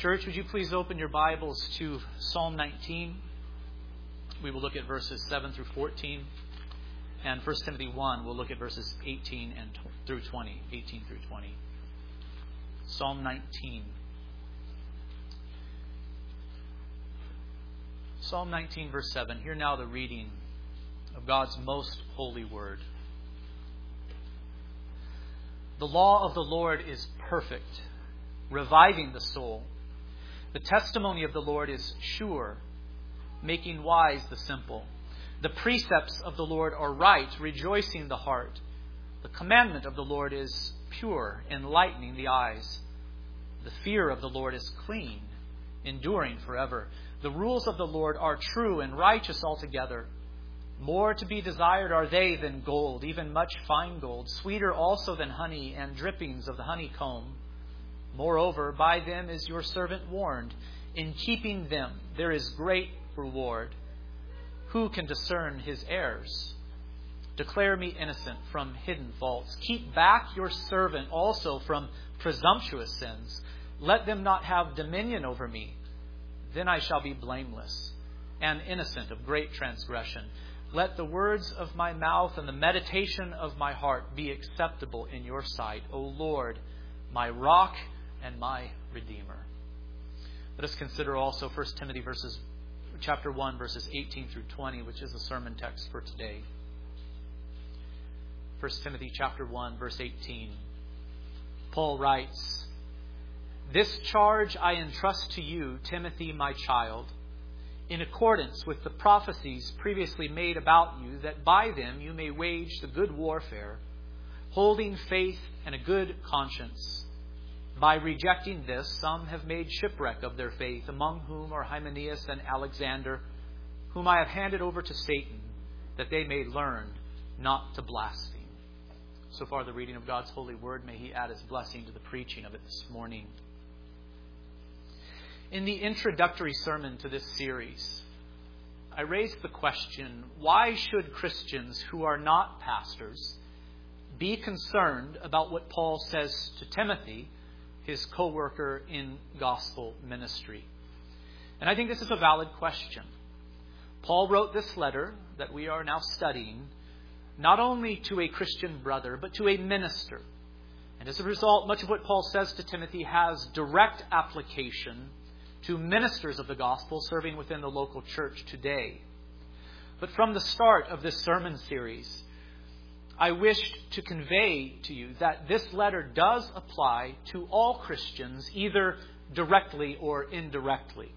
Church, would you please open your Bibles to Psalm 19? We will look at verses 7 through 14. And 1 Timothy 1, we'll look at verses 18 through 20. Psalm 19. Psalm 19, verse 7. Hear now the reading of God's most holy word. The law of the Lord is perfect, reviving the soul. The testimony of the Lord is sure, making wise the simple. The precepts of the Lord are right, rejoicing the heart. The commandment of the Lord is pure, enlightening the eyes. The fear of the Lord is clean, enduring forever. The rules of the Lord are true and righteous altogether. More to be desired are they than gold, even much fine gold, sweeter also than honey and drippings of the honeycomb. Moreover, by them is your servant warned. In keeping them there is great reward. Who can discern his errors? Declare me innocent from hidden faults. Keep back your servant also from presumptuous sins. Let them not have dominion over me. Then I shall be blameless and innocent of great transgression. Let the words of my mouth and the meditation of my heart be acceptable in your sight, O Lord, my rock and my redeemer. Let us consider also 1 Timothy chapter 1, verses 18 through 20, which is the sermon text for today. 1 Timothy chapter 1, verse 18. Paul writes, "This charge I entrust to you, Timothy, my child, in accordance with the prophecies previously made about you, that by them you may wage the good warfare, holding faith and a good conscience. By rejecting this, some have made shipwreck of their faith, among whom are Hymenaeus and Alexander, whom I have handed over to Satan, that they may learn not to blaspheme." So far the reading of God's holy word. May He add His blessing to the preaching of it this morning. In the introductory sermon to this series, I raised the question, why should Christians who are not pastors be concerned about what Paul says to Timothy, his co-worker in gospel ministry? And I think this is a valid question. Paul wrote this letter that we are now studying not only to a Christian brother, but to a minister. And as a result, much of what Paul says to Timothy has direct application to ministers of the gospel serving within the local church today. But from the start of this sermon series, I wished to convey to you that this letter does apply to all Christians, either directly or indirectly.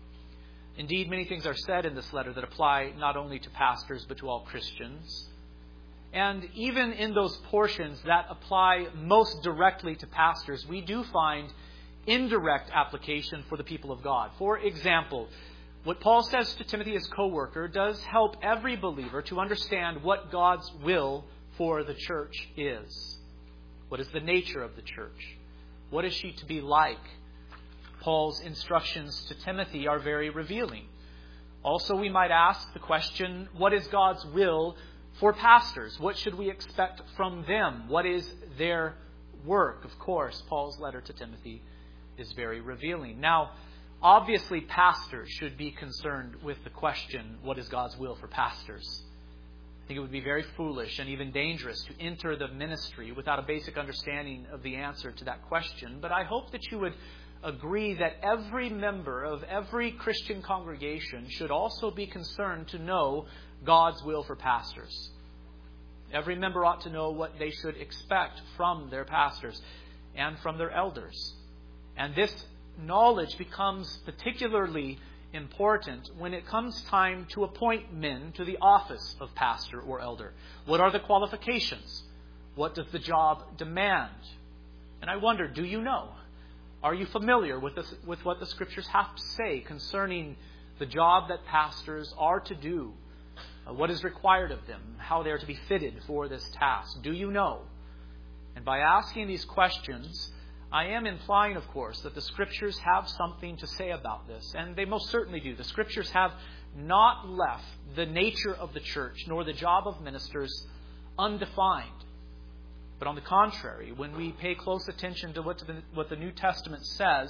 Indeed, many things are said in this letter that apply not only to pastors, but to all Christians. And even in those portions that apply most directly to pastors, we do find indirect application for the people of God. For example, what Paul says to Timothy, his co-worker, does help every believer to understand what God's will for the church is. What is the nature of the church? What is she to be like? Paul's instructions to Timothy are very revealing. Also, we might ask the question, what is God's will for pastors? What should we expect from them? What is their work? Of course, Paul's letter to Timothy is very revealing. Now, obviously, pastors should be concerned with the question, what is God's will for pastors? I think it would be very foolish and even dangerous to enter the ministry without a basic understanding of the answer to that question. But I hope that you would agree that every member of every Christian congregation should also be concerned to know God's will for pastors. Every member ought to know what they should expect from their pastors and from their elders. And this knowledge becomes particularly important when it comes time to appoint men to the office of pastor or elder. What are the qualifications? What does the job demand? And I wonder, do you know? Are you familiar with what the Scriptures have to say concerning the job that pastors are to do? What is required of them? How they are to be fitted for this task? Do you know? And by asking these questions, I am implying, of course, that the Scriptures have something to say about this. And they most certainly do. The Scriptures have not left the nature of the church nor the job of ministers undefined. But on the contrary, when we pay close attention to what the New Testament says,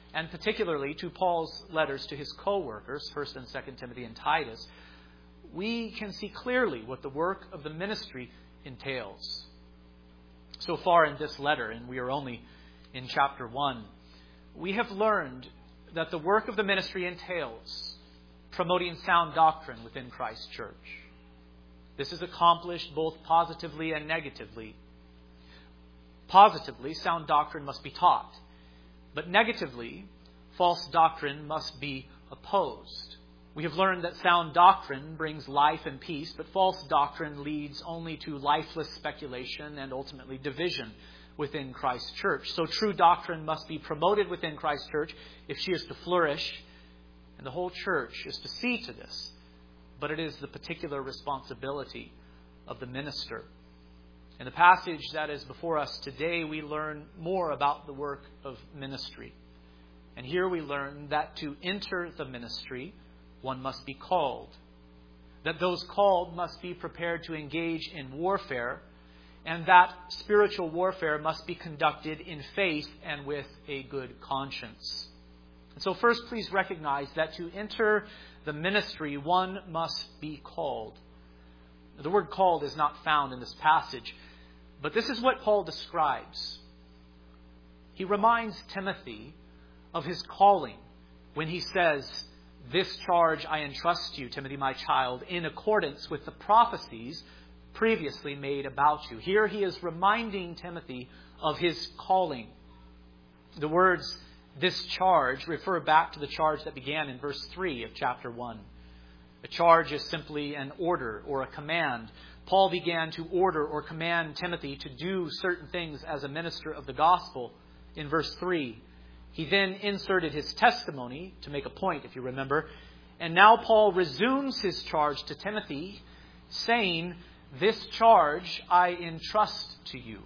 and particularly to Paul's letters to his co-workers, 1 and 2 Timothy and Titus, we can see clearly what the work of the ministry entails. So far in this letter, and we are only in chapter 1, we have learned that the work of the ministry entails promoting sound doctrine within Christ's church. This is accomplished both positively and negatively. Positively, sound doctrine must be taught. But negatively, false doctrine must be opposed. We have learned that sound doctrine brings life and peace, but false doctrine leads only to lifeless speculation and ultimately division within Christ's church. So true doctrine must be promoted within Christ's church if she is to flourish, and the whole church is to see to this. But it is the particular responsibility of the minister. In the passage that is before us today, we learn more about the work of ministry. And here we learn that to enter the ministry, one must be called. That those called must be prepared to engage in warfare, and that spiritual warfare must be conducted in faith and with a good conscience. And so first, please recognize that to enter the ministry, one must be called. The word called is not found in this passage, but this is what Paul describes. He reminds Timothy of his calling when he says, "This charge I entrust to you, Timothy, my child, in accordance with the prophecies previously made about you." Here he is reminding Timothy of his calling. The words, "this charge," refer back to the charge that began in verse 3 of chapter 1. A charge is simply an order or a command. Paul began to order or command Timothy to do certain things as a minister of the gospel in verse 3. He then inserted his testimony to make a point, if you remember. And now Paul resumes his charge to Timothy, saying, "This charge I entrust to you."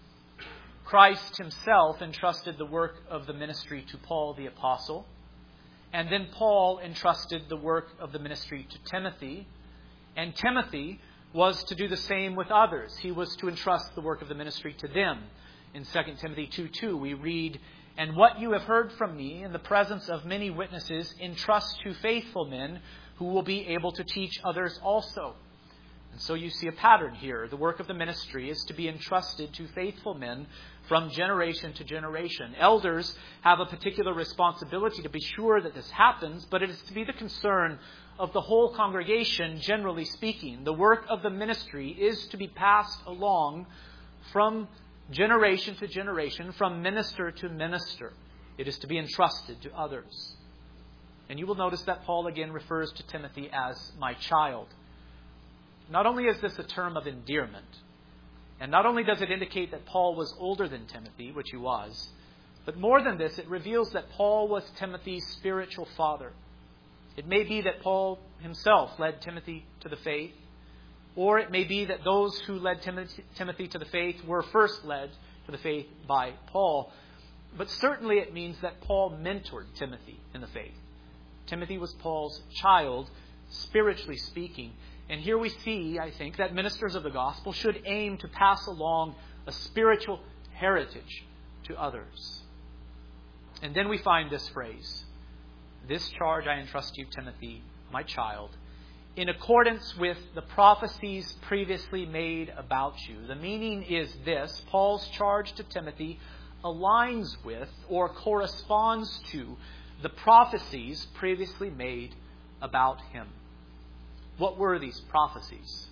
Christ himself entrusted the work of the ministry to Paul the apostle. And then Paul entrusted the work of the ministry to Timothy. And Timothy was to do the same with others. He was to entrust the work of the ministry to them. In 2 Timothy 2:2 we read, "And what you have heard from me in the presence of many witnesses, entrust to faithful men who will be able to teach others also." And so you see a pattern here. The work of the ministry is to be entrusted to faithful men from generation to generation. Elders have a particular responsibility to be sure that this happens, but it is to be the concern of the whole congregation, generally speaking. The work of the ministry is to be passed along from generation to generation, from minister to minister. It is to be entrusted to others. And you will notice that Paul again refers to Timothy as "my child." Not only is this a term of endearment, and not only does it indicate that Paul was older than Timothy, which he was, but more than this, it reveals that Paul was Timothy's spiritual father. It may be that Paul himself led Timothy to the faith, or it may be that those who led Timothy to the faith were first led to the faith by Paul. But certainly it means that Paul mentored Timothy in the faith. Timothy was Paul's child, spiritually speaking. And here we see, I think, that ministers of the gospel should aim to pass along a spiritual heritage to others. And then we find this phrase, "This charge I entrust to you, Timothy, my child, in accordance with the prophecies previously made about you." The meaning is this: Paul's charge to Timothy aligns with or corresponds to the prophecies previously made about him. What were these prophecies?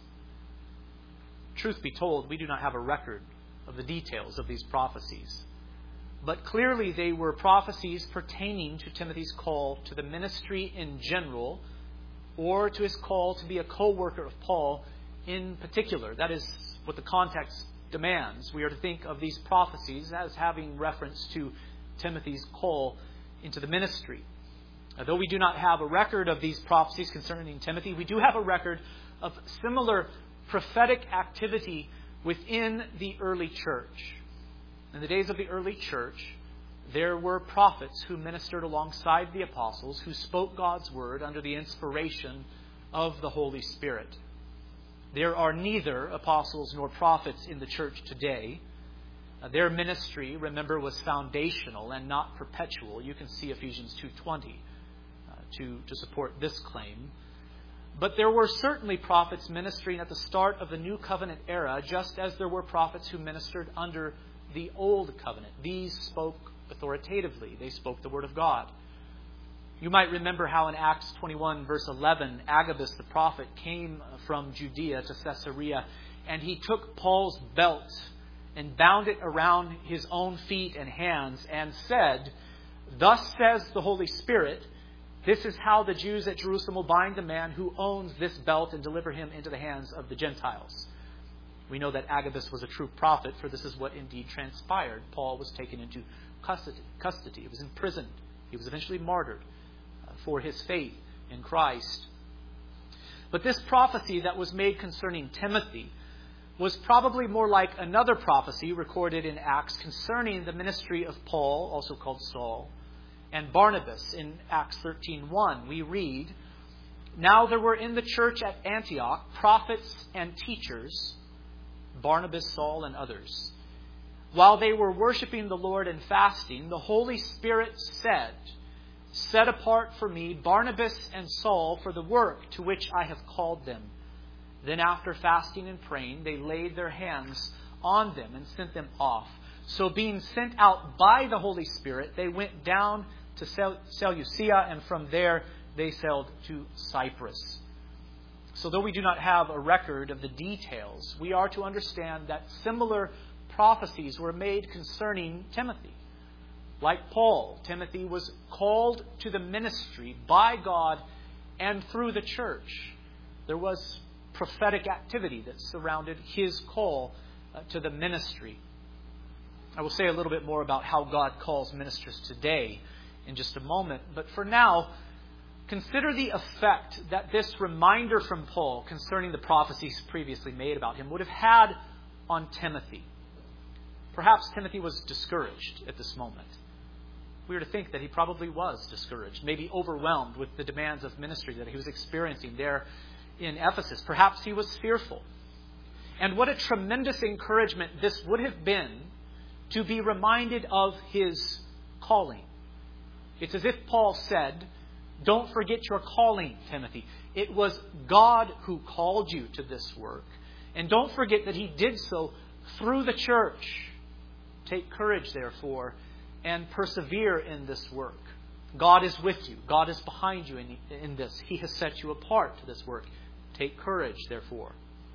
Truth be told, we do not have a record of the details of these prophecies. But clearly they were prophecies pertaining to Timothy's call to the ministry in general, or to his call to be a co-worker of Paul in particular. That is what the context demands. We are to think of these prophecies as having reference to Timothy's call into the ministry. Though we do not have a record of these prophecies concerning Timothy, we do have a record of similar prophetic activity within the early church. In the days of the early church, there were prophets who ministered alongside the apostles, who spoke God's word under the inspiration of the Holy Spirit. There are neither apostles nor prophets in the church today. Their ministry, remember, was foundational and not perpetual. You can see Ephesians 2:20 to support this claim. But there were certainly prophets ministering at the start of the New Covenant era, just as there were prophets who ministered under the Old Covenant. These spoke authoritatively. They spoke the Word of God. You might remember how in Acts 21, verse 11, Agabus the prophet came from Judea to Caesarea, and he took Paul's belt and bound it around his own feet and hands and said, "Thus says the Holy Spirit, this is how the Jews at Jerusalem will bind the man who owns this belt and deliver him into the hands of the Gentiles." We know that Agabus was a true prophet, for this is what indeed transpired. Paul was taken into custody. He was imprisoned. He was eventually martyred for his faith in Christ. But this prophecy that was made concerning Timothy was probably more like another prophecy recorded in Acts concerning the ministry of Paul, also called Saul, and Barnabas. In Acts 13:1, we read, "Now there were in the church at Antioch prophets and teachers, Barnabas, Saul, and others. While they were worshiping the Lord and fasting, the Holy Spirit said, 'Set apart for me Barnabas and Saul for the work to which I have called them.' Then after fasting and praying, they laid their hands on them and sent them off. So being sent out by the Holy Spirit, they went down to Seleucia, and from there they sailed to Cyprus." So though we do not have a record of the details, we are to understand that similar prophecies were made concerning Timothy. Like Paul, Timothy was called to the ministry by God and through the church. There was prophetic activity that surrounded his call to the ministry. I will say a little bit more about how God calls ministers today in just a moment. But for now, consider the effect that this reminder from Paul concerning the prophecies previously made about him would have had on Timothy. Perhaps Timothy was discouraged at this moment. We are to think that he probably was discouraged, maybe overwhelmed with the demands of ministry that he was experiencing there in Ephesus. Perhaps he was fearful. And what a tremendous encouragement this would have been to be reminded of his calling. It's as if Paul said, "Don't forget your calling, Timothy. It was God who called you to this work. And don't forget that he did so through the church. Take courage, therefore, and persevere in this work. God is with you. God is behind you in this. He has set you apart to this work. Take courage, therefore."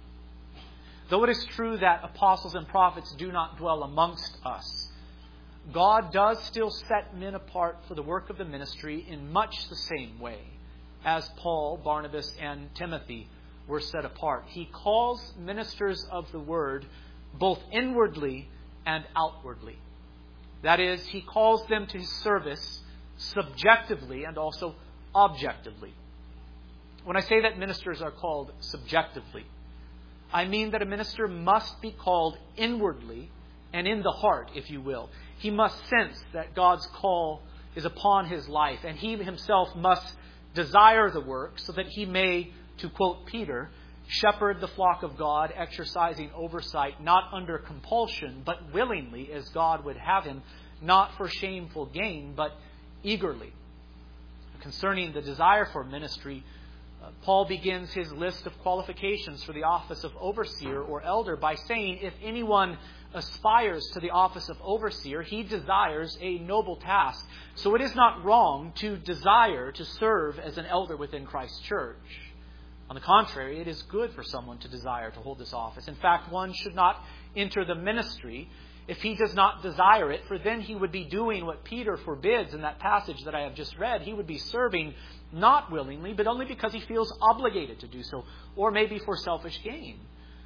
Though it is true that apostles and prophets do not dwell amongst us, God does still set men apart for the work of the ministry in much the same way as Paul, Barnabas, and Timothy were set apart. He calls ministers of the word both inwardly and outwardly. That is, he calls them to his service subjectively and also objectively. When I say that ministers are called subjectively, I mean that a minister must be called inwardly and in the heart, if you will. He must sense that God's call is upon his life, and he himself must desire the work so that he may, to quote Peter, shepherd the flock of God, exercising oversight, not under compulsion, but willingly, as God would have him, not for shameful gain, but eagerly. Concerning the desire for ministry, Paul begins his list of qualifications for the office of overseer or elder by saying, if anyone aspires to the office of overseer, he desires a noble task. So it is not wrong to desire to serve as an elder within Christ's church. On the contrary, it is good for someone to desire to hold this office. In fact, one should not enter the ministry if he does not desire it, for then he would be doing what Peter forbids in that passage that I have just read. He would be serving not willingly, but only because he feels obligated to do so, or maybe for selfish gain.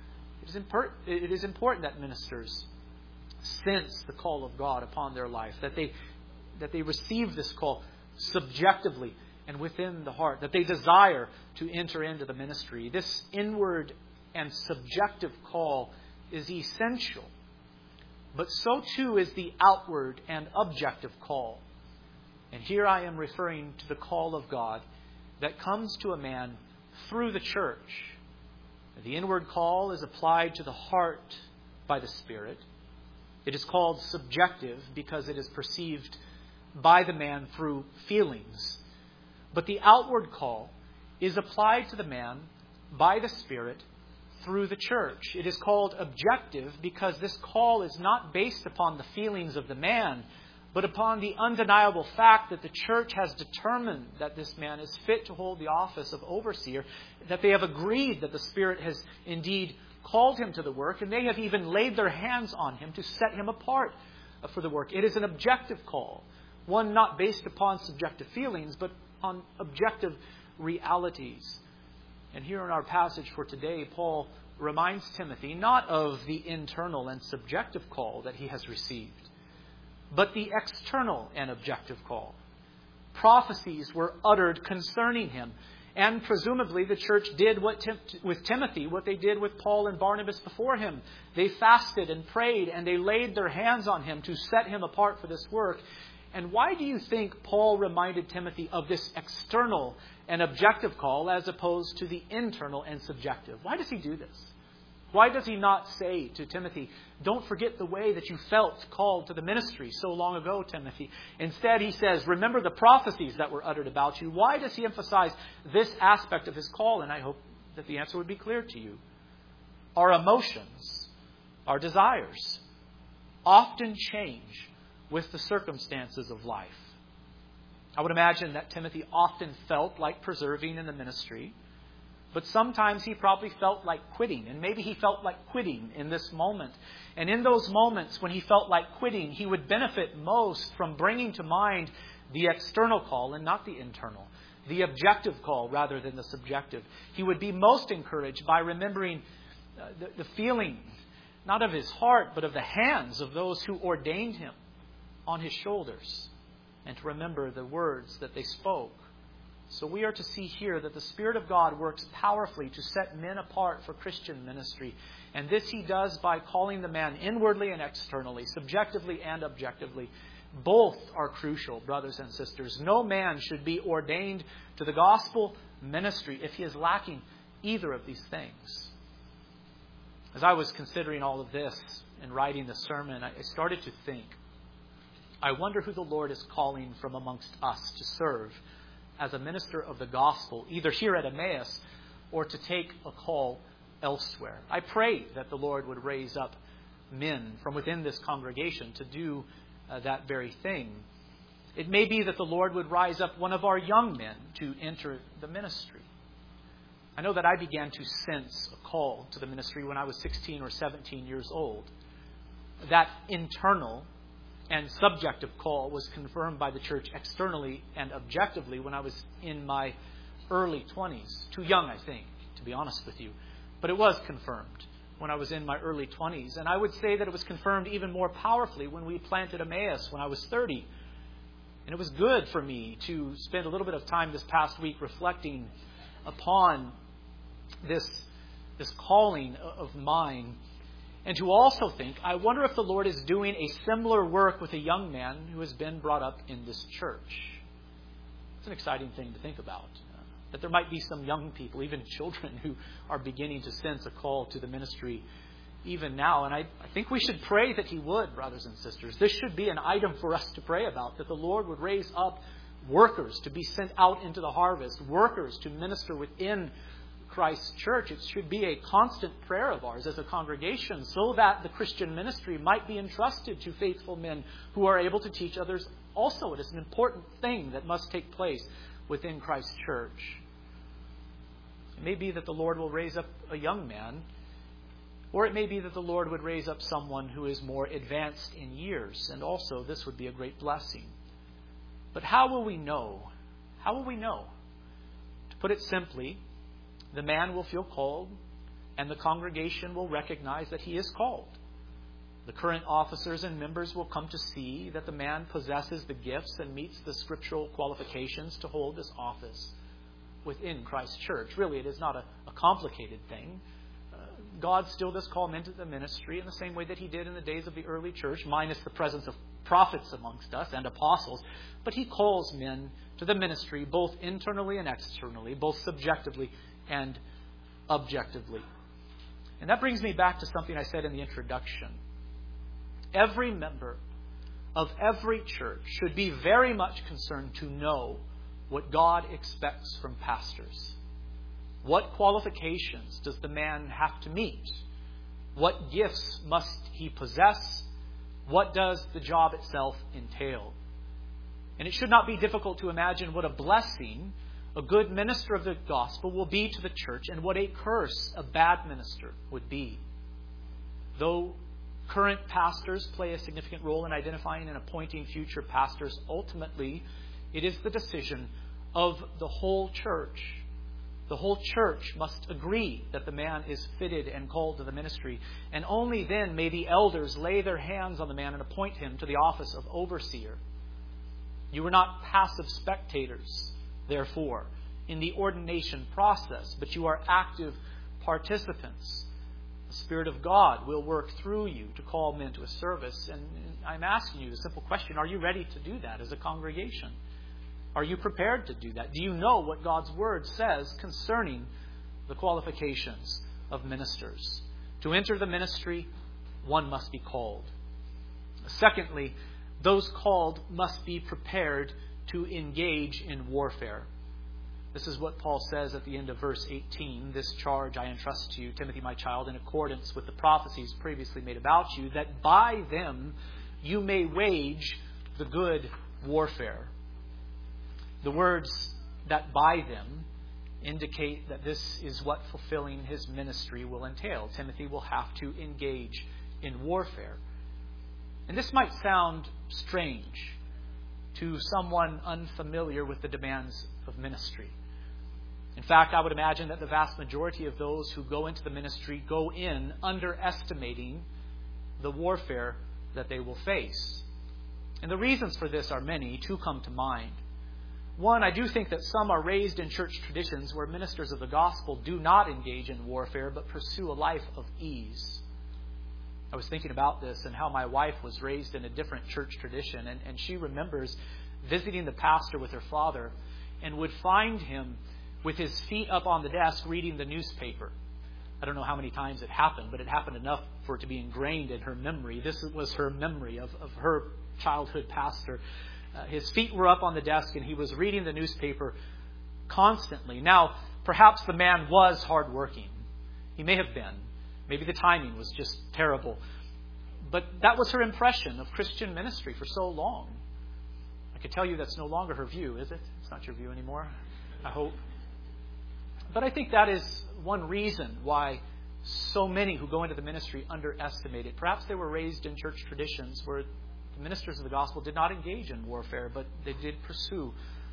It is important that ministers sense the call of God upon their life, that they receive this call subjectively and within the heart, that they desire to enter into the ministry. This inward and subjective call is essential. But so too is the outward and objective call. And here I am referring to the call of God that comes to a man through the church. The inward call is applied to the heart by the Spirit. It is called subjective because it is perceived by the man through feelings. But the outward call is applied to the man by the Spirit through the church. It is called objective because this call is not based upon the feelings of the man, but upon the undeniable fact that the church has determined that this man is fit to hold the office of overseer, that they have agreed that the Spirit has indeed called him to the work, and they have even laid their hands on him to set him apart for the work. It is an objective call, one not based upon subjective feelings, but on objective realities. And here in our passage for today, Paul reminds Timothy not of the internal and subjective call that he has received, but the external and objective call. Prophecies were uttered concerning him, and presumably the church did with Timothy what they did with Paul and Barnabas before him. They fasted and prayed, and they laid their hands on him to set him apart for this work. And why do you think Paul reminded Timothy of this external and objective call as opposed to the internal and subjective? Why does he do this? Why does he not say to Timothy, don't forget the way that you felt called to the ministry so long ago, Timothy? Instead, he says, remember the prophecies that were uttered about you. Why does he emphasize this aspect of his call? And I hope that the answer would be clear to you. Our emotions, our desires, often change with the circumstances of life. I would imagine that Timothy often felt like preserving in the ministry, but sometimes he probably felt like quitting, and maybe he felt like quitting in this moment. And in those moments when he felt like quitting, he would benefit most from bringing to mind the external call and not the internal, the objective call rather than the subjective. He would be most encouraged by remembering the feeling, not of his heart, but of the hands of those who ordained him on his shoulders, and to remember the words that they spoke. So we are to see here that the Spirit of God works powerfully to set men apart for Christian ministry. And this he does by calling the man inwardly and externally, subjectively and objectively. Both are crucial, brothers and sisters. No man should be ordained to the gospel ministry if he is lacking either of these things. As I was considering all of this and writing the sermon, I started to think, I wonder who the Lord is calling from amongst us to serve as a minister of the gospel, either here at Emmaus or to take a call elsewhere. I pray that the Lord would raise up men from within this congregation to do that very thing. It may be that the Lord would rise up one of our young men to enter the ministry. I know that I began to sense a call to the ministry when I was 16 or 17 years old. That internal and subjective call was confirmed by the church externally and objectively when I was in my early 20s. Too young, I think, to be honest with you. But it was confirmed when I was in my early 20s. And I would say that it was confirmed even more powerfully when we planted Emmaus when I was 30. And it was good for me to spend a little bit of time this past week reflecting upon this calling of mine. And to also think, I wonder if the Lord is doing a similar work with a young man who has been brought up in this church. It's an exciting thing to think about. That there might be some young people, even children, who are beginning to sense a call to the ministry even now. And I think we should pray that he would, brothers and sisters. This should be an item for us to pray about, that the Lord would raise up workers to be sent out into the harvest, workers to minister within Christ's church. It should be a constant prayer of ours as a congregation so that the Christian ministry might be entrusted to faithful men who are able to teach others also. It is an important thing that must take place within Christ's church. It may be that the Lord will raise up a young man, or it may be that the Lord would raise up someone who is more advanced in years, and also this would be a great blessing. But how will we know? How will we know? To put it simply, the man will feel called, and the congregation will recognize that he is called. The current officers and members will come to see that the man possesses the gifts and meets the scriptural qualifications to hold this office within Christ's church. Really, it is not a complicated thing. God still does call men to the ministry in the same way that he did in the days of the early church, minus the presence of prophets amongst us and apostles. But he calls men to the ministry both internally and externally, both subjectively and objectively. And that brings me back to something I said in the introduction. every member of every church should be very much concerned to know what God expects from pastors. What qualifications does the man have to meet? What gifts must he possess? What does the job itself entail? And it should not be difficult to imagine what a blessing a good minister of the gospel will be to the church and what a curse a bad minister would be. Though current pastors play a significant role in identifying and appointing future pastors, ultimately it is the decision of the whole church. The whole church must agree that the man is fitted and called to the ministry, and only then may the elders lay their hands on the man and appoint him to the office of overseer. You are not passive spectators, therefore, in the ordination process, but you are active participants. The Spirit of God will work through you to call men to a service. And I'm asking you the simple question, are you ready to do that as a congregation? Are you prepared to do that? Do you know what God's Word says concerning the qualifications of ministers? To enter the ministry, one must be called. Secondly, those called must be prepared to engage in warfare. This is what Paul says at the end of verse 18. This charge I entrust to you, Timothy, my child, in accordance with the prophecies previously made about you, that by them you may wage the good warfare. The words that by them indicate that this is what fulfilling his ministry will entail. Timothy will have to engage in warfare. And this might sound strange to someone unfamiliar with the demands of ministry. In fact, I would imagine that the vast majority of those who go into the ministry go in underestimating the warfare that they will face. And the reasons for this are many. Two come to mind. One, I do think that some are raised in church traditions where ministers of the gospel do not engage in warfare but pursue a life of ease. I was thinking about this and how my wife was raised in a different church tradition, and she remembers visiting the pastor with her father and would find him with his feet up on the desk reading the newspaper. I don't know how many times it happened, but it happened enough for it to be ingrained in her memory. This was her memory of her childhood pastor. His feet were up on the desk and he was reading the newspaper constantly. Now, perhaps the man was hardworking. He may have been. Maybe the timing was just terrible. But that was her impression of Christian ministry for so long. I can tell you that's no longer her view, is it? It's not your view anymore, I hope. But I think that is one reason why so many who go into the ministry underestimate it. Perhaps they were raised in church traditions where the ministers of the gospel did not engage in warfare, but they did pursue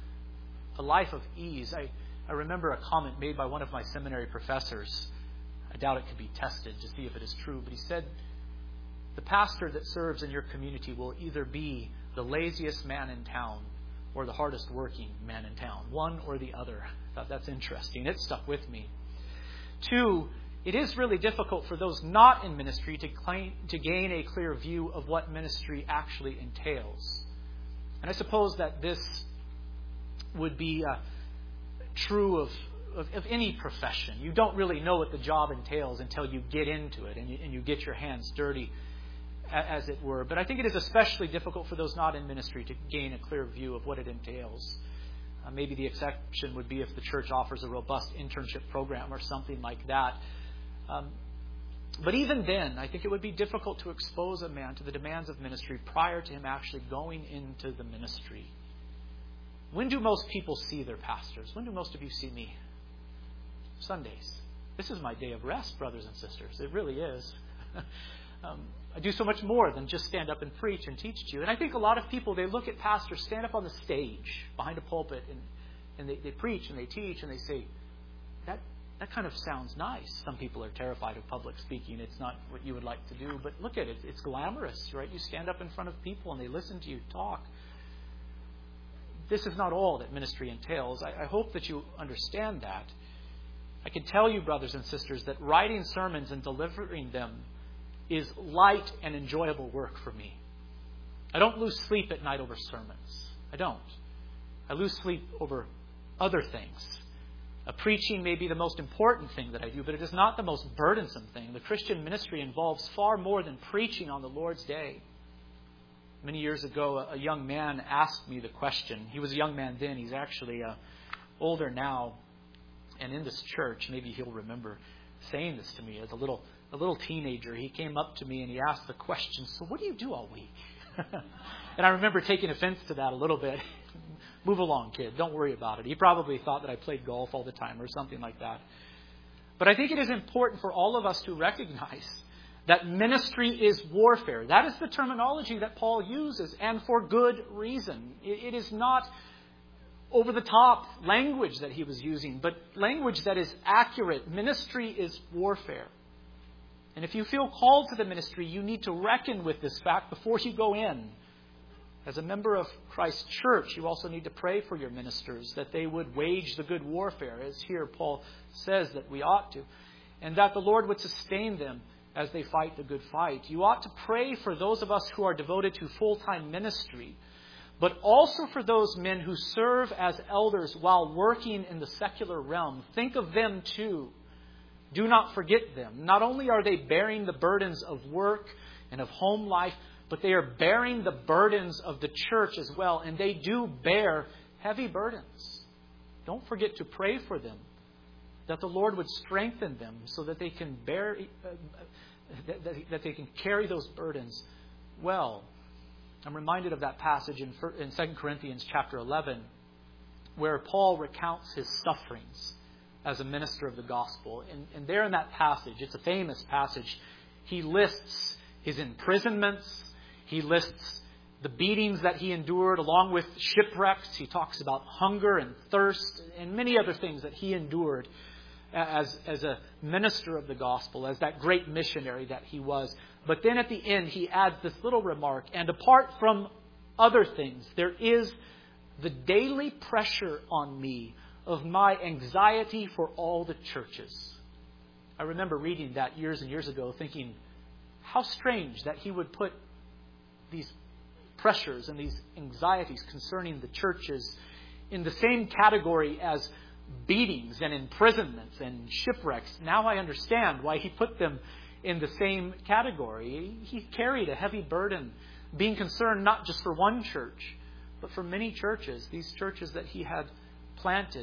a life of ease. I remember a comment made by one of my seminary professors. I doubt it could be tested to see if it is true, but he said, the pastor that serves in your community will either be the laziest man in town or the hardest working man in town. One or the other. I thought that's interesting. It stuck with me. Two, it is really difficult for those not in ministry to gain a clear view of what ministry actually entails. And I suppose that this would be true of any profession. You don't really know what the job entails until you get into it and you get your hands dirty, as it were. But I think it is especially difficult for those not in ministry to gain a clear view of what it entails. Maybe the exception would be if the church offers a robust internship program or something like that. But even then, I think it would be difficult to expose a man to the demands of ministry prior to him actually going into the ministry. When do most people see their pastors? When do most of you see me? Sundays. This is my day of rest, brothers and sisters. It really is. I do so much more than just stand up and preach and teach to you. And I think a lot of people, they look at pastors stand up on the stage behind a pulpit and they preach and they teach and they say, that kind of sounds nice. Some people are terrified of public speaking. It's not what you would like to do. But look at it. It's glamorous, right? You stand up in front of people and they listen to you talk. This is not all that ministry entails. I hope that you understand that. I can tell you, brothers and sisters, that writing sermons and delivering them is light and enjoyable work for me. I don't lose sleep at night over sermons. I don't. I lose sleep over other things. Preaching may be the most important thing that I do, but it is not the most burdensome thing. The Christian ministry involves far more than preaching on the Lord's day. Many years ago, a young man asked me the question. He was a young man then. He's actually older now. And in this church, maybe he'll remember saying this to me as a little teenager. He came up to me and he asked the question, "So what do you do all week?" And I remember taking offense to that a little bit. "Move along, kid. Don't worry about it." He probably thought that I played golf all the time or something like that. But I think it is important for all of us to recognize that ministry is warfare. That is the terminology that Paul uses, and for good reason. It is not over-the-top language that he was using, but language that is accurate. Ministry is warfare. And if you feel called to the ministry, you need to reckon with this fact before you go in. As a member of Christ's church, you also need to pray for your ministers, that they would wage the good warfare, as here Paul says that we ought to, and that the Lord would sustain them as they fight the good fight. You ought to pray for those of us who are devoted to full-time ministry, but also for those men who serve as elders while working in the secular realm. Think of them too. Do not forget them. Not only are they bearing the burdens of work and of home life, but they are bearing the burdens of the church as well. And they do bear heavy burdens. Don't forget to pray for them, that the Lord would strengthen them so that they can bear, that they can carry those burdens well. I'm reminded of that passage in 2 Corinthians chapter 11, where Paul recounts his sufferings as a minister of the gospel. And there in that passage, it's a famous passage, he lists his imprisonments, he lists the beatings that he endured along with shipwrecks. He talks about hunger and thirst and many other things that he endured as a minister of the gospel, as that great missionary that he was. But then at the end, he adds this little remark, and apart from other things, there is the daily pressure on me of my anxiety for all the churches. I remember reading that years and years ago, thinking, how strange that he would put these pressures and these anxieties concerning the churches in the same category as beatings and imprisonments and shipwrecks. Now I understand why he put them in the same category. He carried a heavy burden, being concerned not just for one church, but for many churches, these churches that he had planted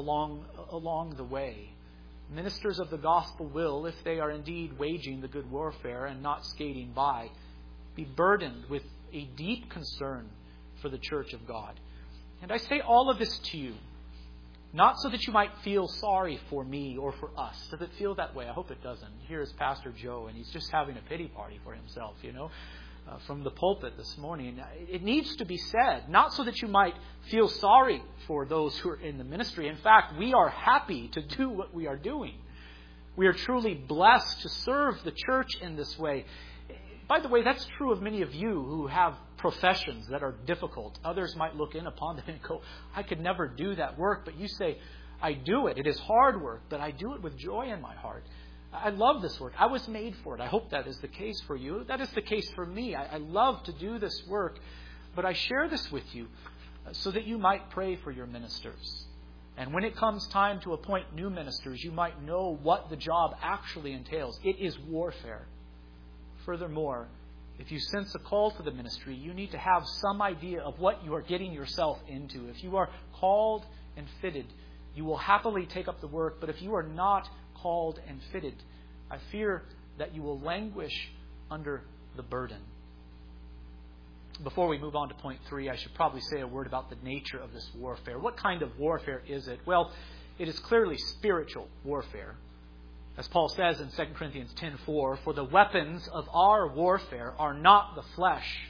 along the way. Ministers of the gospel will, if they are indeed waging the good warfare and not skating by, be burdened with a deep concern for the church of God. And I say all of this to you, not so that you might feel sorry for me or for us. Does it feel that way? I hope it doesn't. Here's Pastor Joe, and he's just having a pity party for himself, from the pulpit this morning. It needs to be said, not so that you might feel sorry for those who are in the ministry. In fact, we are happy to do what we are doing. We are truly blessed to serve the church in this way. By the way, that's true of many of you who have professions that are difficult. Others might look in upon them and go, I could never do that work. But you say, I do it. It is hard work, but I do it with joy in my heart. I love this work. I was made for it. I hope that is the case for you. That is the case for me. I love to do this work, but I share this with you so that you might pray for your ministers. And when it comes time to appoint new ministers, you might know what the job actually entails. It is warfare. Furthermore, if you sense a call to the ministry, you need to have some idea of what you are getting yourself into. If you are called and fitted, you will happily take up the work. But if you are not called and fitted, I fear that you will languish under the burden. Before we move on to point 3, I should probably say a word about the nature of this warfare. What kind of warfare is it? Well, it is clearly spiritual warfare. As Paul says in 2 Corinthians 10:4, for the weapons of our warfare are not the flesh,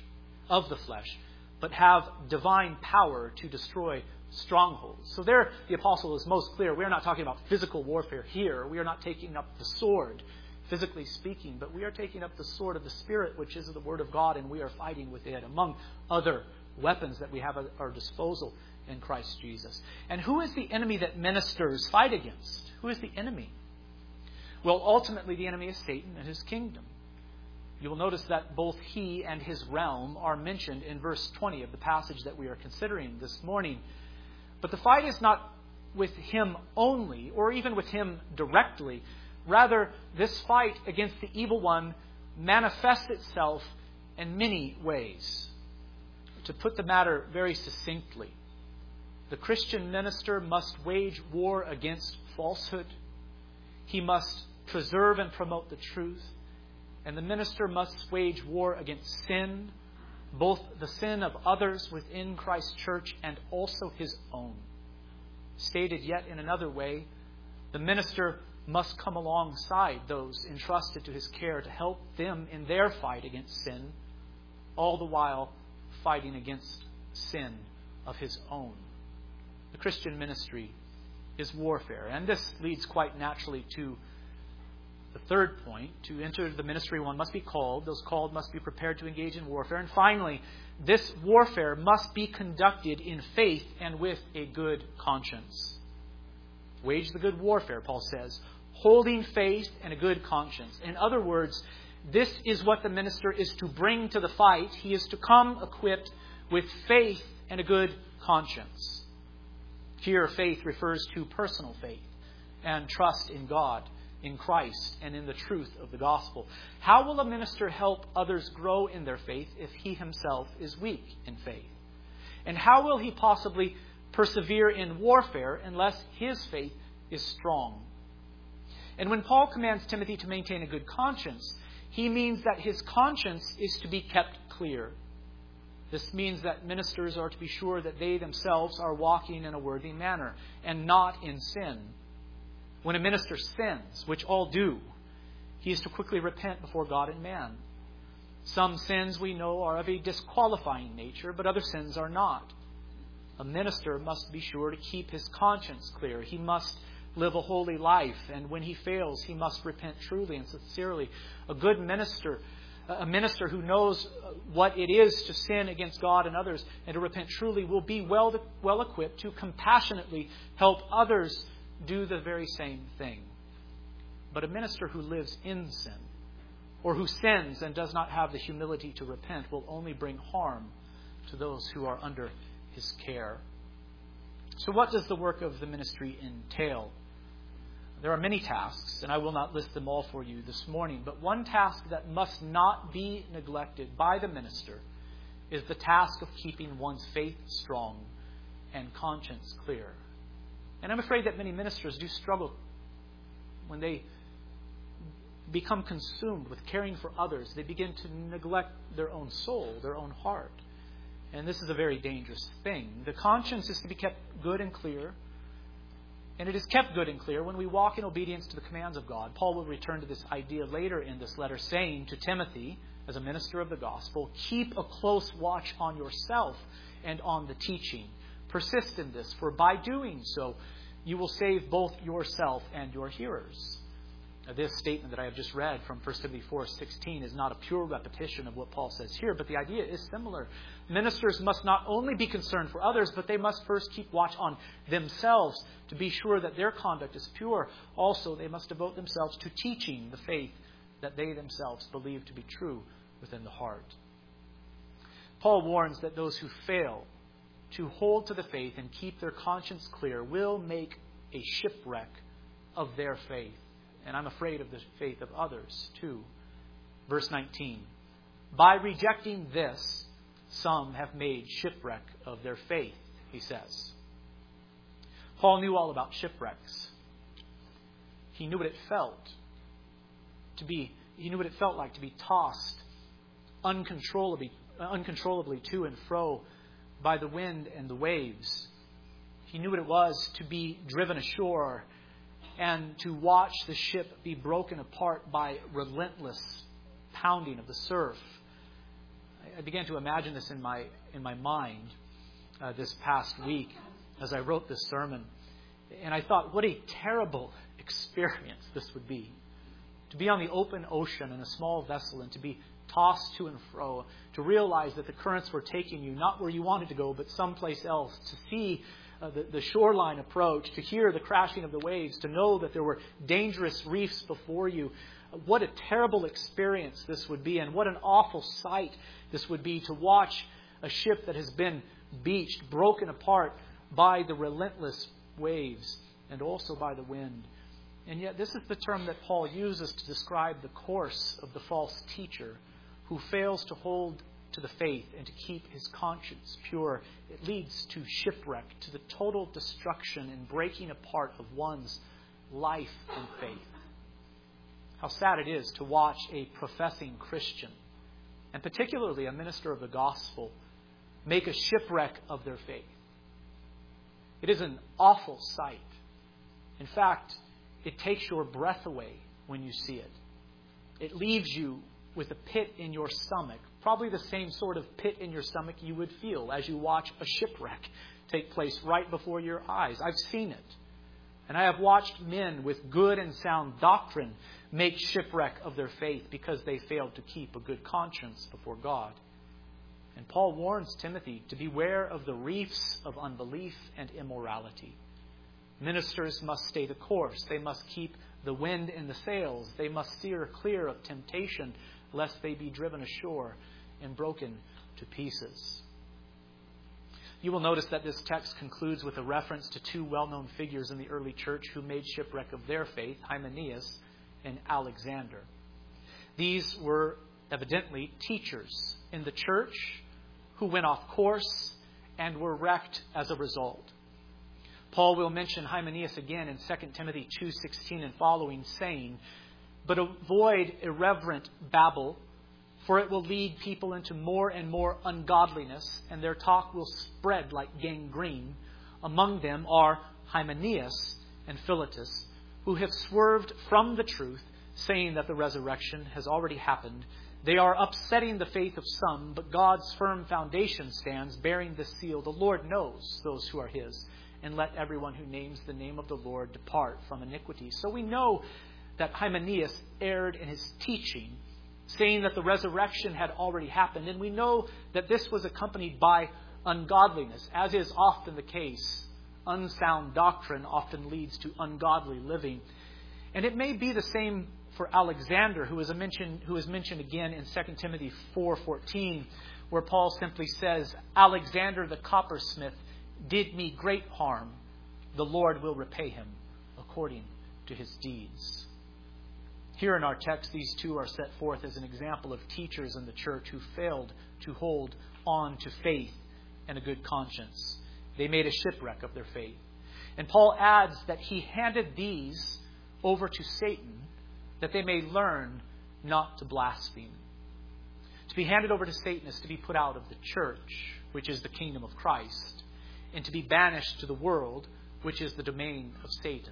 but have divine power to destroy strongholds. So there the apostle is most clear. We are not talking about physical warfare here. We are not taking up the sword, physically speaking, but we are taking up the sword of the Spirit, which is the Word of God, and we are fighting with it, among other weapons that we have at our disposal in Christ Jesus. And who is the enemy that ministers fight against? Who is the enemy? Well, ultimately the enemy is Satan and his kingdom. You will notice that both he and his realm are mentioned in verse 20 of the passage that we are considering this morning. But the fight is not with him only, or even with him directly. Rather, this fight against the evil one manifests itself in many ways. To put the matter very succinctly, the Christian minister must wage war against falsehood. He must preserve and promote the truth. And the minister must wage war against sin, both the sin of others within Christ's church and also his own. Stated yet in another way, the minister must come alongside those entrusted to his care to help them in their fight against sin, all the while fighting against sin of his own. The Christian ministry is warfare. And this leads quite naturally to the third point. To enter the ministry, one must be called. Those called must be prepared to engage in warfare. And finally, this warfare must be conducted in faith and with a good conscience. Wage the good warfare, Paul says, holding faith and a good conscience. In other words, this is what the minister is to bring to the fight. He is to come equipped with faith and a good conscience. Here, faith refers to personal faith and trust in God, in Christ, and in the truth of the gospel. How will a minister help others grow in their faith if he himself is weak in faith? And how will he possibly persevere in warfare unless his faith is strong? And when Paul commands Timothy to maintain a good conscience, he means that his conscience is to be kept clear. This means that ministers are to be sure that they themselves are walking in a worthy manner and not in sin. When a minister sins, which all do, he is to quickly repent before God and man. Some sins we know are of a disqualifying nature, but other sins are not. A minister must be sure to keep his conscience clear. He must live a holy life, and when he fails, he must repent truly and sincerely. A good minister, a minister who knows what it is to sin against God and others and to repent truly, will be well equipped to compassionately help others do the very same thing. But a minister who lives in sin, or who sins and does not have the humility to repent, will only bring harm to those who are under his care. So what does the work of the ministry entail? There are many tasks, and I will not list them all for you this morning, but one task that must not be neglected by the minister is the task of keeping one's faith strong and conscience clear. And I'm afraid that many ministers do struggle when they become consumed with caring for others. They begin to neglect their own soul, their own heart. And this is a very dangerous thing. The conscience is to be kept good and clear. And it is kept good and clear when we walk in obedience to the commands of God. Paul will return to this idea later in this letter, saying to Timothy, as a minister of the gospel, keep a close watch on yourself and on the teaching. Persist in this, for by doing so, you will save both yourself and your hearers. This statement that I have just read from 1 Timothy 4:16 is not a pure repetition of what Paul says here, but the idea is similar. Ministers must not only be concerned for others, but they must first keep watch on themselves to be sure that their conduct is pure. Also, they must devote themselves to teaching the faith that they themselves believe to be true within the heart. Paul warns that those who fail to hold to the faith and keep their conscience clear will make a shipwreck of their faith. And I'm afraid of the faith of others too. Verse 19. By rejecting this, some have made shipwreck of their faith, he says. Paul knew all about shipwrecks. He knew what it felt like to be tossed uncontrollably to and fro by the wind and the waves. He knew what it was to be driven ashore and to watch the ship be broken apart by relentless pounding of the surf. I began to imagine this in my mind this past week as I wrote this sermon. And I thought, what a terrible experience this would be. To be on the open ocean in a small vessel and to be tossed to and fro, to realize that the currents were taking you not where you wanted to go, but someplace else, to see the shoreline approach, to hear the crashing of the waves, to know that there were dangerous reefs before you. What a terrible experience this would be, and what an awful sight this would be to watch a ship that has been beached, broken apart by the relentless waves and also by the wind. And yet this is the term that Paul uses to describe the course of the false teacher who fails to hold to the faith and to keep his conscience pure, it leads to shipwreck, to the total destruction and breaking apart of one's life and faith. How sad it is to watch a professing Christian, and particularly a minister of the gospel, make a shipwreck of their faith. It is an awful sight. In fact, it takes your breath away when you see it. It leaves you with a pit in your stomach, probably the same sort of pit in your stomach you would feel as you watch a shipwreck take place right before your eyes. I've seen it. And I have watched men with good and sound doctrine make shipwreck of their faith because they failed to keep a good conscience before God. And Paul warns Timothy to beware of the reefs of unbelief and immorality. Ministers must stay the course. They must keep the wind in the sails. They must steer clear of temptation, lest they be driven ashore and broken to pieces. You will notice that this text concludes with a reference to two well-known figures in the early church who made shipwreck of their faith, Hymenaeus and Alexander. These were evidently teachers in the church who went off course and were wrecked as a result. Paul will mention Hymenaeus again in 2 Timothy 2:16 and following, saying, "But avoid irreverent babble, for it will lead people into more and more ungodliness, and their talk will spread like gangrene. Among them are Hymenaeus and Philetus, who have swerved from the truth, saying that the resurrection has already happened. They are upsetting the faith of some, but God's firm foundation stands, bearing the seal. The Lord knows those who are his, and let everyone who names the name of the Lord depart from iniquity." So we know that Hymenaeus erred in his teaching, saying that the resurrection had already happened. And we know that this was accompanied by ungodliness, as is often the case. Unsound doctrine often leads to ungodly living. And it may be the same for Alexander, who is mentioned again in 2 Timothy 4:14, where Paul simply says, "Alexander the coppersmith did me great harm. The Lord will repay him according to his deeds." Here in our text, these two are set forth as an example of teachers in the church who failed to hold on to faith and a good conscience. They made a shipwreck of their faith. And Paul adds that he handed these over to Satan that they may learn not to blaspheme. To be handed over to Satan is to be put out of the church, which is the kingdom of Christ, and to be banished to the world, which is the domain of Satan.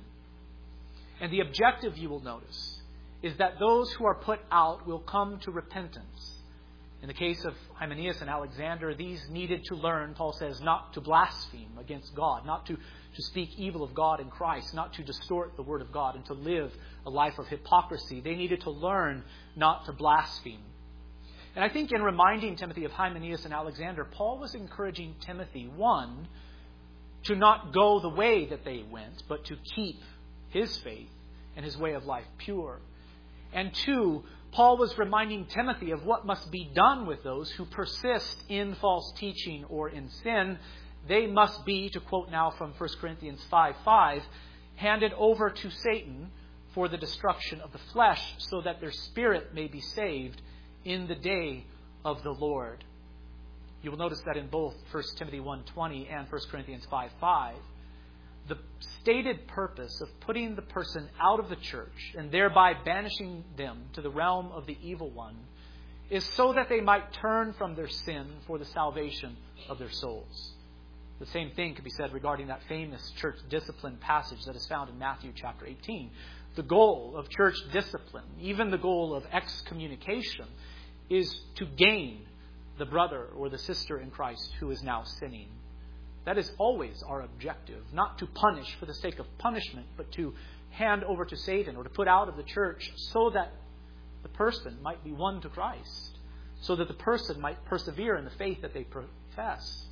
And the objective, you will notice, is that those who are put out will come to repentance. In the case of Hymenaeus and Alexander, these needed to learn, Paul says, not to blaspheme against God, not to speak evil of God in Christ, not to distort the word of God, and to live a life of hypocrisy. They needed to learn not to blaspheme. And I think in reminding Timothy of Hymenaeus and Alexander, Paul was encouraging Timothy, one, to not go the way that they went, but to keep his faith and his way of life pure. And two, Paul was reminding Timothy of what must be done with those who persist in false teaching or in sin. They must be, to quote now from 1 Corinthians 5:5, handed over to Satan for the destruction of the flesh, so that their spirit may be saved in the day of the Lord. You will notice that in both 1 Timothy 1:20 and 1 Corinthians 5:5, the stated purpose of putting the person out of the church and thereby banishing them to the realm of the evil one is so that they might turn from their sin for the salvation of their souls. The same thing could be said regarding that famous church discipline passage that is found in Matthew chapter 18. The goal of church discipline, even the goal of excommunication, is to gain the brother or the sister in Christ who is now sinning. That is always our objective, not to punish for the sake of punishment, but to hand over to Satan or to put out of the church so that the person might be won to Christ, so that the person might persevere in the faith that they profess.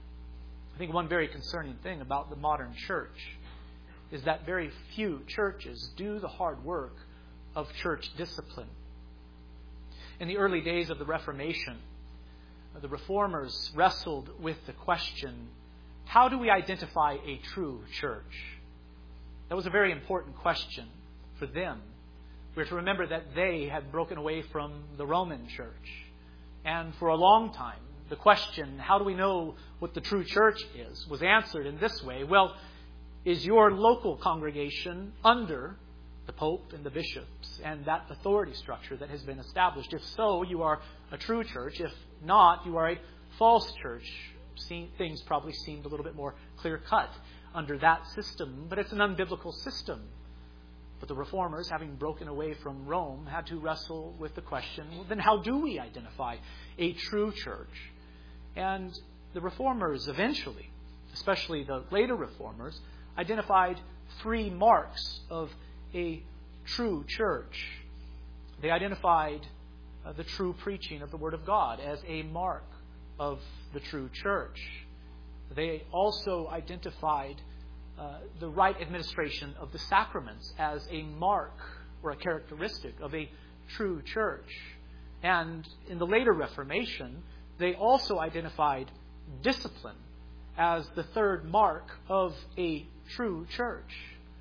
I think one very concerning thing about the modern church is that very few churches do the hard work of church discipline. In the early days of the Reformation, the Reformers wrestled with the question, how do we identify a true church? That was a very important question for them. We're to remember that they had broken away from the Roman church. And for a long time, the question, how do we know what the true church is, was answered in this way. Well, is your local congregation under the Pope and the bishops and that authority structure that has been established? If so, you are a true church. If not, you are a false church. Things probably seemed a little bit more clear-cut under that system, but it's an unbiblical system. But the Reformers, having broken away from Rome, had to wrestle with the question, well, then how do we identify a true church? And the Reformers eventually, especially the later Reformers, identified 3 marks of a true church. They identified the true preaching of the Word of God as a mark of the true church. They also identified the right administration of the sacraments as a mark or a characteristic of a true church. And in the later Reformation, they also identified discipline as the 3rd mark of a true church.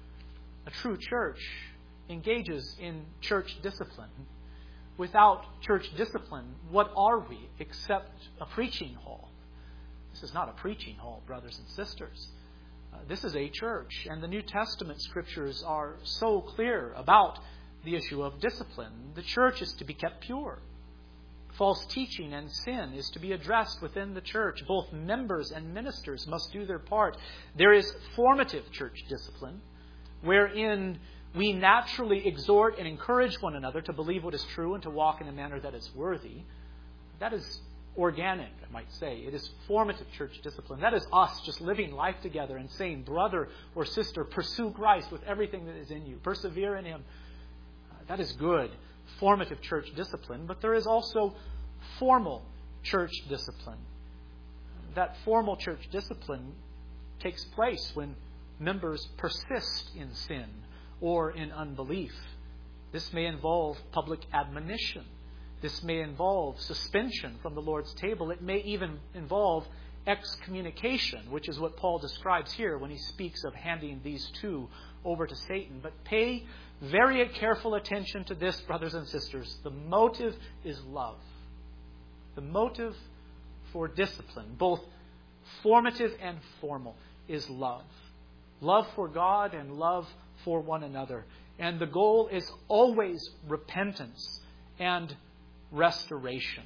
A true church engages in church discipline. Without church discipline, what are we except a preaching hall? This is not a preaching hall, brothers and sisters. This is a church, and the New Testament scriptures are so clear about the issue of discipline. The church is to be kept pure. False teaching and sin is to be addressed within the church. Both members and ministers must do their part. There is formative church discipline, wherein we naturally exhort and encourage one another to believe what is true and to walk in a manner that is worthy. That is organic, I might say. It is formative church discipline. That is us just living life together and saying, brother or sister, pursue Christ with everything that is in you. Persevere in Him. That is good, formative church discipline. But there is also formal church discipline. That formal church discipline takes place when members persist in sin or in unbelief. This may involve public admonition. This may involve suspension from the Lord's table. It may even involve excommunication, which is what Paul describes here when he speaks of handing these 2 over to Satan. But pay very careful attention to this, brothers and sisters. The motive is love. The motive for discipline, both formative and formal, is love. Love for God and love for one another. And the goal is always repentance and restoration.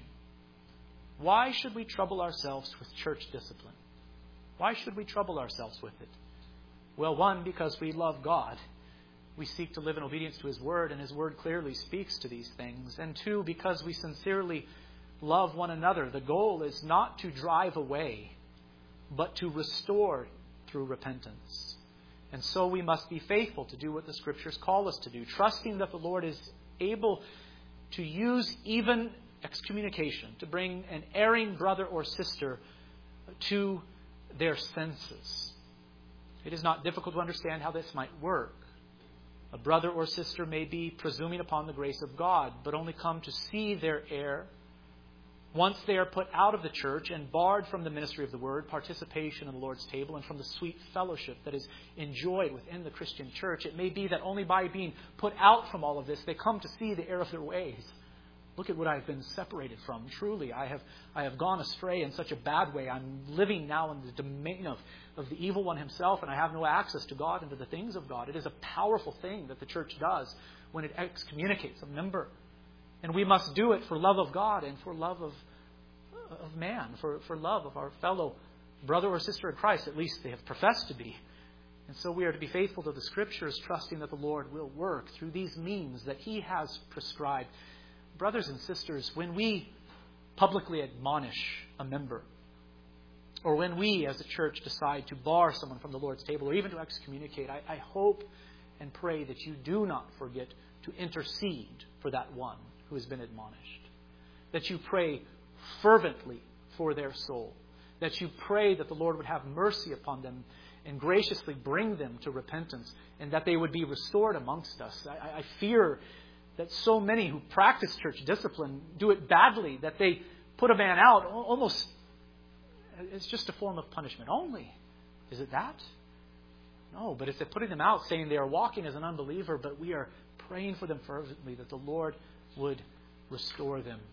Why should we trouble ourselves with church discipline? Why should we trouble ourselves with it? Well, 1, because we love God. We seek to live in obedience to His Word, and His Word clearly speaks to these things. And 2, because we sincerely love one another. The goal is not to drive away, but to restore through repentance. And so we must be faithful to do what the Scriptures call us to do, trusting that the Lord is able to use even excommunication to bring an erring brother or sister to their senses. It is not difficult to understand how this might work. A brother or sister may be presuming upon the grace of God, but only come to see their error. Once they are put out of the church and barred from the ministry of the Word, participation in the Lord's table, and from the sweet fellowship that is enjoyed within the Christian church, it may be that only by being put out from all of this, they come to see the error of their ways. Look at what I've been separated from. Truly, I have gone astray in such a bad way. I'm living now in the domain of the evil one himself, and I have no access to God and to the things of God. It is a powerful thing that the church does when it excommunicates a member. And we must do it for love of God and for love of man, for love of our fellow brother or sister in Christ. At least they have professed to be. And so we are to be faithful to the Scriptures, trusting that the Lord will work through these means that He has prescribed. Brothers and sisters, when we publicly admonish a member, or when we as a church decide to bar someone from the Lord's table, or even to excommunicate, I hope and pray that you do not forget to intercede for that one who has been admonished. That you pray fervently for their soul. That you pray that the Lord would have mercy upon them and graciously bring them to repentance, and that they would be restored amongst us. I fear that so many who practice church discipline do it badly, that they put a man out almost, it's just a form of punishment only. Is it that? No, but it's putting them out, saying they are walking as an unbeliever, but we are praying for them fervently that the Lord would restore them.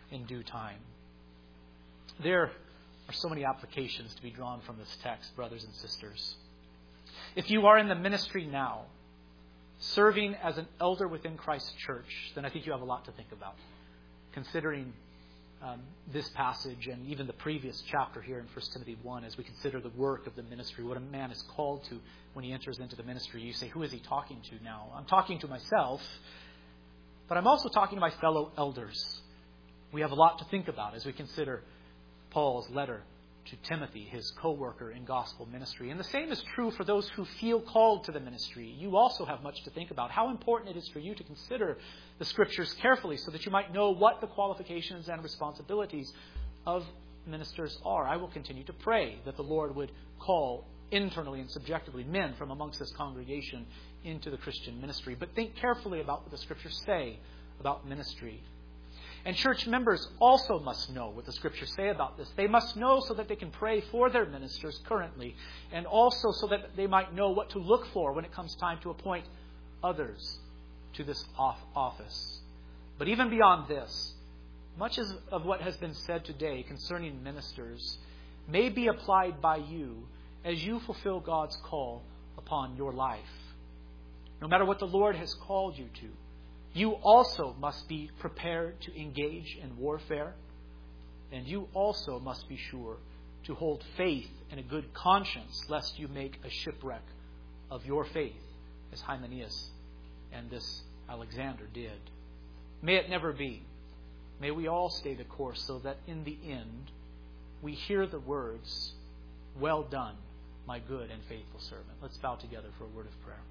in due time. There are so many applications to be drawn from this text, brothers and sisters. If you are in the ministry now, serving as an elder within Christ's church, then I think you have a lot to think about, considering this passage and even the previous chapter here in 1 Timothy 1 as we consider the work of the ministry, what a man is called to when he enters into the ministry. You say, who is he talking to now? I'm talking to myself, but I'm also talking to my fellow elders. We have a lot to think about as we consider Paul's letter to Timothy, his co-worker in gospel ministry. And the same is true for those who feel called to the ministry. You also have much to think about. How important it is for you to consider the Scriptures carefully so that you might know what the qualifications and responsibilities of ministers are. I will continue to pray that the Lord would call internally and subjectively men from amongst this congregation into the Christian ministry. But think carefully about what the Scriptures say about ministry. And church members also must know what the Scriptures say about this. They must know so that they can pray for their ministers currently, and also so that they might know what to look for when it comes time to appoint others to this office. But even beyond this, much of what has been said today concerning ministers may be applied by you as you fulfill God's call upon your life. No matter what the Lord has called you to, you also must be prepared to engage in warfare, and you also must be sure to hold faith and a good conscience, lest you make a shipwreck of your faith, as Hymenaeus and this Alexander did. May it never be. May we all stay the course so that in the end we hear the words, "Well done, my good and faithful servant." Let's bow together for a word of prayer.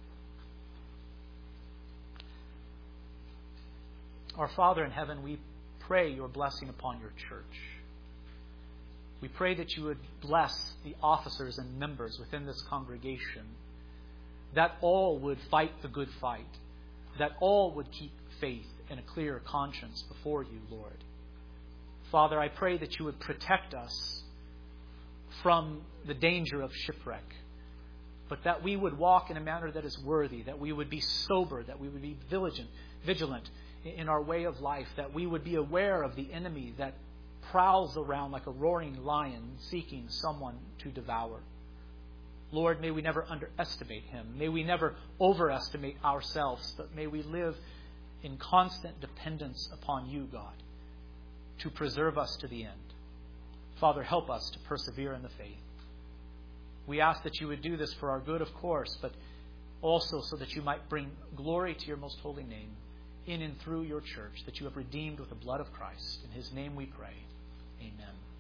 Our Father in heaven, we pray your blessing upon your church. We pray that you would bless the officers and members within this congregation, that all would fight the good fight, that all would keep faith and a clear conscience before you, Lord. Father, I pray that you would protect us from the danger of shipwreck, but that we would walk in a manner that is worthy, that we would be sober, that we would be vigilant in our way of life, that we would be aware of the enemy that prowls around like a roaring lion seeking someone to devour. Lord, may we never underestimate him. May we never overestimate ourselves, but may we live in constant dependence upon you, God, to preserve us to the end. Father, help us to persevere in the faith. We ask that you would do this for our good, of course, but also so that you might bring glory to your most holy name in and through your church that you have redeemed with the blood of Christ. In his name we pray. Amen.